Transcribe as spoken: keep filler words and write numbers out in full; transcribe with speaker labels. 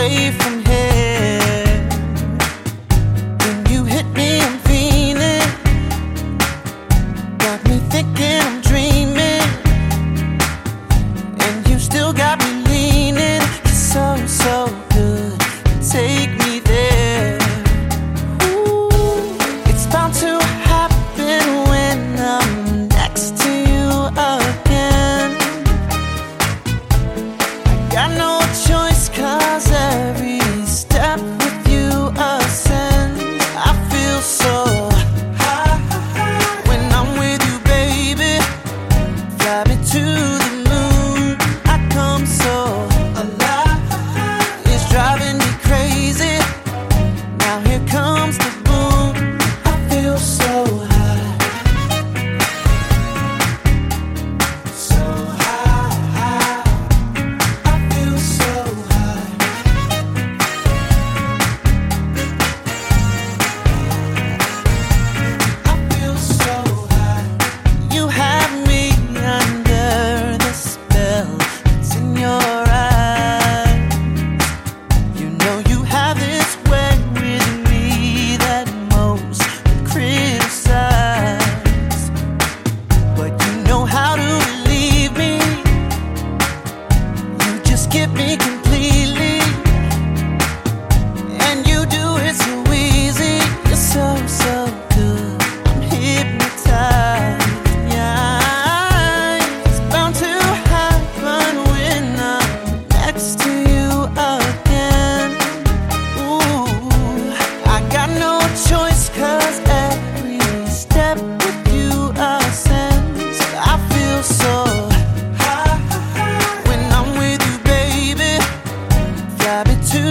Speaker 1: away from here. When you hit me, I'm feeling, got me thinking I'm dreaming, and you still got me leaning. You're so, so good, take me there. Ooh, it's bound to happen when I'm next to you again. I got no choice, cause every step with you ascends. I feel so high when I'm with you, baby. Fly me to the moon. I come so alive, it's driving me crazy. Now here comes the boom. I feel so high, so high, high. I feel so high. I feel so high. You have me under the spell that's in your eyes. You know you have this way with me that most would criticize, but you know how to relieve me. You just give me completely, and you do it so easy. You're so, so good, I'm hypnotized. Yeah, it's bound to happen when I'm next to you again. Ooh, I got no choice, cause every step with you ascends. I feel so high when I'm with you, baby. Fly me to